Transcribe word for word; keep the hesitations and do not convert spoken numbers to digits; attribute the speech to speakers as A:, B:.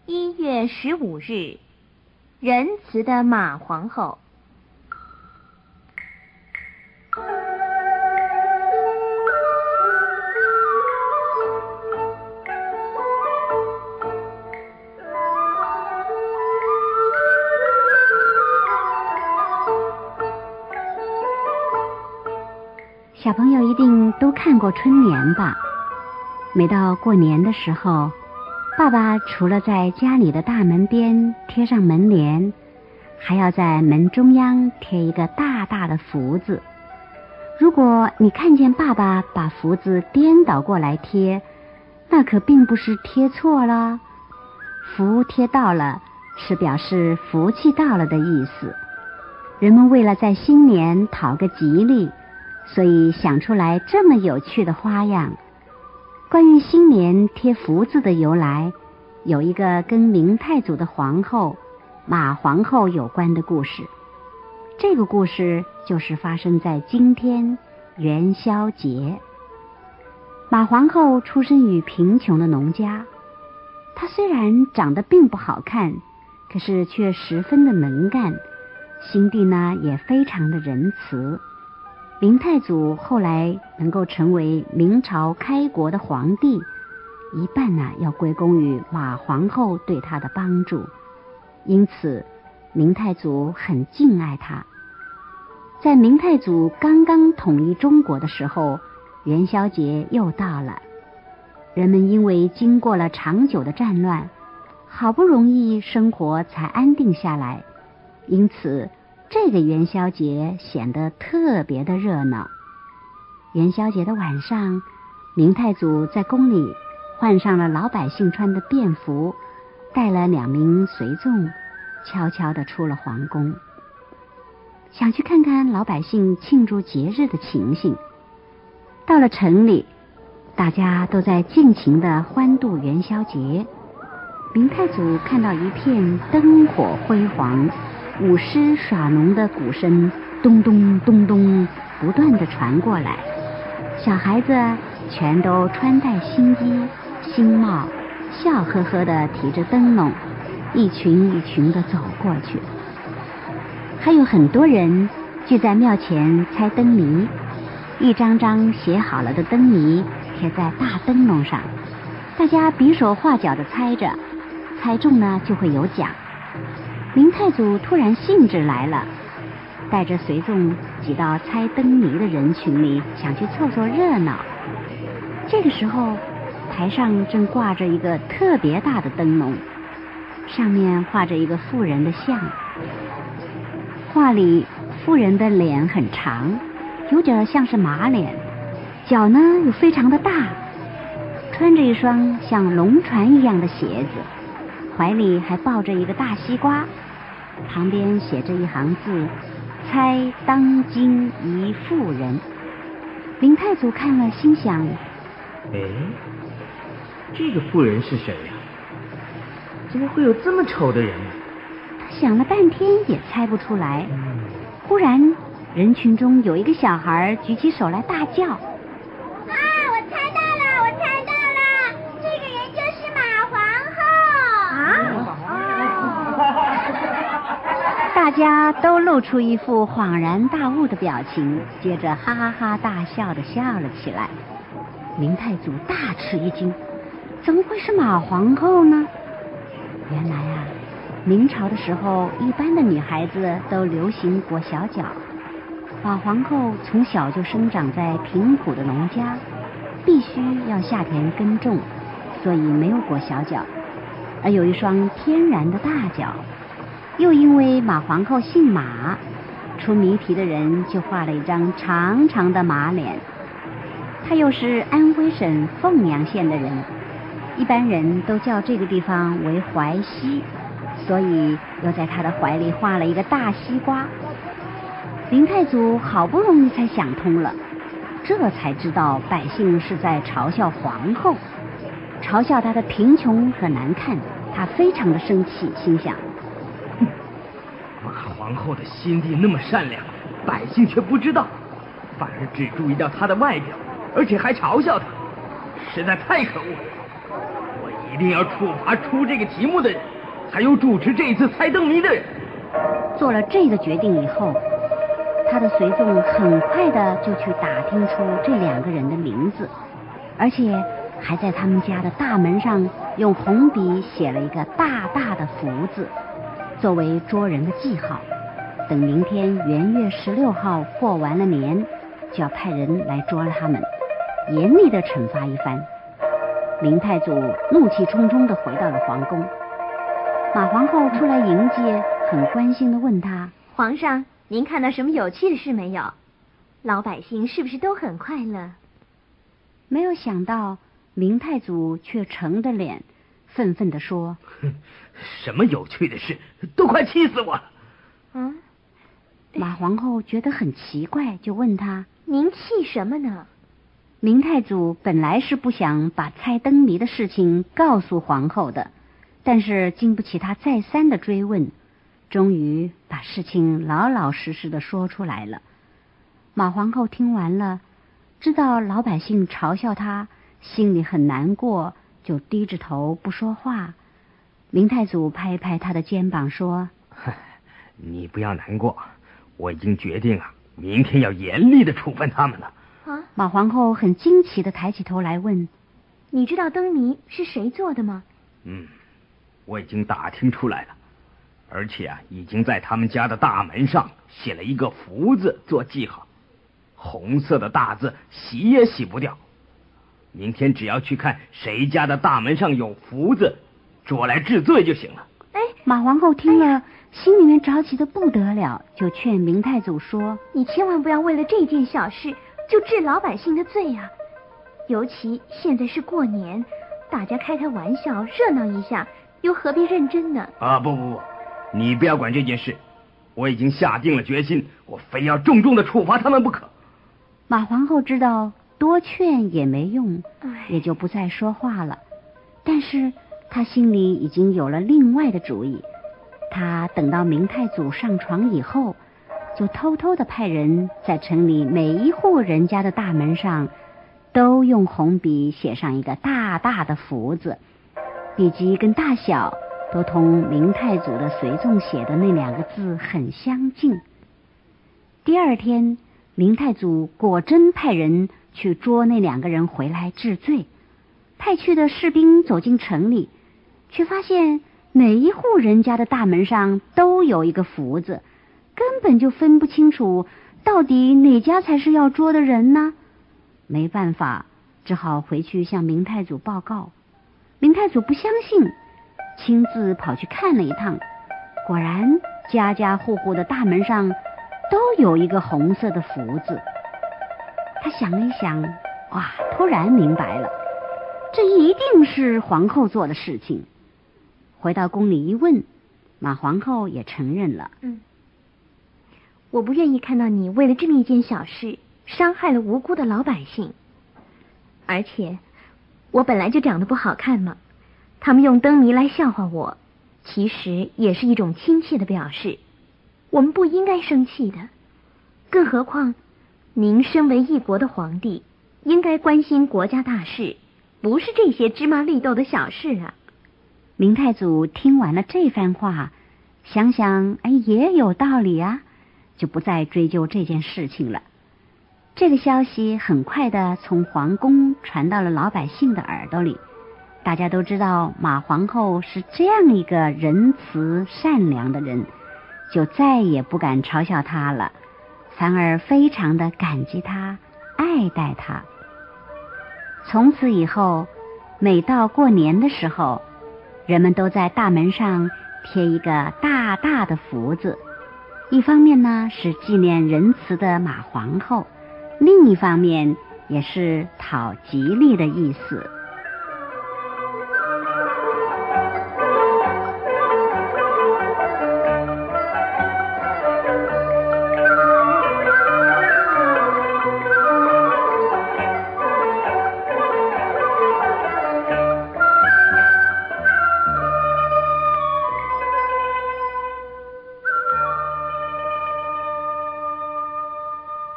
A: 一月十五日，仁慈的马皇后。
B: 小朋友一定都看过春联吧？每到过年的时候，爸爸除了在家里的大门边贴上门帘，还要在门中央贴一个大大的福字。如果你看见爸爸把福字颠倒过来贴，那可并不是贴错了。福贴到了是表示福气到了的意思。人们为了在新年讨个吉利，所以想出来这么有趣的花样。关于新年贴福字的由来，有一个跟明太祖的皇后马皇后有关的故事。这个故事就是发生在今天元宵节。马皇后出生于贫穷的农家，她虽然长得并不好看，可是却十分的能干，心地呢也非常的仁慈。明太祖后来能够成为明朝开国的皇帝，一半呢要归功于马皇后对他的帮助，因此明太祖很敬爱他。在明太祖刚刚统一中国的时候，元宵节又到了。人们因为经过了长久的战乱，好不容易生活才安定下来，因此这个元宵节显得特别的热闹。元宵节的晚上，明太祖在宫里换上了老百姓穿的便服，带了两名随从，悄悄地出了皇宫，想去看看老百姓庆祝节日的情形。到了城里，大家都在尽情地欢度元宵节。明太祖看到一片灯火辉煌，舞狮耍龙的鼓声咚咚咚咚不断地传过来，小孩子全都穿戴新衣新帽，笑呵呵地提着灯笼，一群一群地走过去。还有很多人聚在庙前猜灯谜，一张张写好了的灯谜贴在大灯笼上，大家比手画脚地猜着，猜中呢就会有奖。明太祖突然兴致来了，带着随从挤到猜灯谜的人群里，想去凑凑热闹。这个时候，台上正挂着一个特别大的灯笼，上面画着一个妇人的像。画里妇人的脸很长，有点像是马脸，脚呢又非常的大，穿着一双像龙船一样的鞋子，怀里还抱着一个大西瓜，旁边写着一行字：猜当今一妇人。明太祖看了心想，
C: 哎，这个妇人是谁呀？怎么会有这么丑的人呢？
B: 他想了半天也猜不出来。忽然人群中有一个小孩举起手来大叫，
D: 啊，我猜到了，我猜到了，这个人就是马皇后
B: 啊！大家都露出一副恍然大悟的表情，接着哈哈哈大笑地笑了起来。明太祖大吃一惊，怎么会是马皇后呢？原来啊，明朝的时候，一般的女孩子都流行裹小脚。马皇后从小就生长在贫苦的农家，必须要下田耕种，所以没有裹小脚，而有一双天然的大脚。又因为马皇后姓马，出谜题的人就画了一张长长的马脸。她又是安徽省凤阳县的人，一般人都叫这个地方为淮西，所以又在她的怀里画了一个大西瓜。明太祖好不容易才想通了，这才知道百姓是在嘲笑皇后，嘲笑她的贫穷和难看。他非常的生气，心想，
C: 哼，马皇后的心地那么善良，百姓却不知道，反而只注意到她的外表，而且还嘲笑她，实在太可恶了。我一一定要处罚出这个题目的人，还有主持这一次猜灯谜的人。
B: 做了这个决定以后，他的随从很快的就去打听出这两个人的名字，而且还在他们家的大门上用红笔写了一个大大的福字，作为捉人的记号。等明天元月十六号过完了年，就要派人来捉了他们，严厉的惩罚一番。明太祖怒气冲冲地回到了皇宫，马皇后出来迎接，很关心地问他：
A: 皇上，您看到什么有趣的事没有？老百姓是不是都很快乐？
B: 没有想到明太祖却沉着脸愤愤地说：
C: 什么有趣的事，都快气死我了。
A: 嗯，
B: 马皇后觉得很奇怪，就问他：
A: 您气什么呢？
B: 明太祖本来是不想把猜灯谜的事情告诉皇后的，但是经不起他再三的追问，终于把事情老老实实的说出来了。马皇后听完了，知道老百姓嘲笑他，心里很难过，就低着头不说话。明太祖拍拍他的肩膀说：
C: 你不要难过，我已经决定啊，明天要严厉的处分他们了。
A: 啊！
B: 马皇后很惊奇的抬起头来问：
A: 你知道灯谜是谁做的吗？
C: 嗯，我已经打听出来了，而且啊，已经在他们家的大门上写了一个福字做记号，红色的大字洗也洗不掉。明天只要去看谁家的大门上有福字，捉来治罪就行了。
B: 哎，马皇后听了，心里面着急的不得了，就劝明太祖说：
A: 你千万不要为了这件小事就治老百姓的罪啊！尤其现在是过年，大家开开玩笑，热闹一下，又何必认真呢？
C: 啊，不不不，你不要管这件事，我已经下定了决心，我非要重重的处罚他们不可。
B: 马皇后知道多劝也没用，也就不再说话了。但是她心里已经有了另外的主意，她等到明太祖上床以后，就偷偷的派人在城里每一户人家的大门上都用红笔写上一个大大的福字，笔迹跟大小都同明太祖的随从写的那两个字很相近。第二天，明太祖果真派人去捉那两个人回来治罪，派去的士兵走进城里，却发现每一户人家的大门上都有一个福字，根本就分不清楚到底哪家才是要捉的人呢？没办法，只好回去向明太祖报告。明太祖不相信，亲自跑去看了一趟，果然家家户户的大门上都有一个红色的福字。他想了一想，哇，突然明白了，这一定是皇后做的事情。回到宫里一问，马皇后也承认了。
A: 嗯，我不愿意看到你为了这么一件小事伤害了无辜的老百姓。而且我本来就长得不好看嘛，他们用灯谜来笑话我，其实也是一种亲切的表示，我们不应该生气的。更何况您身为一国的皇帝，应该关心国家大事，不是这些芝麻绿豆的小事啊。
B: 明太祖听完了这番话，想想哎，也有道理啊，就不再追究这件事情了。这个消息很快的从皇宫传到了老百姓的耳朵里，大家都知道马皇后是这样一个仁慈善良的人，就再也不敢嘲笑她了，反而非常的感激她，爱戴她。从此以后，每到过年的时候，人们都在大门上贴一个大大的福字，一方面呢是纪念仁慈的马皇后，另一方面也是讨吉利的意思。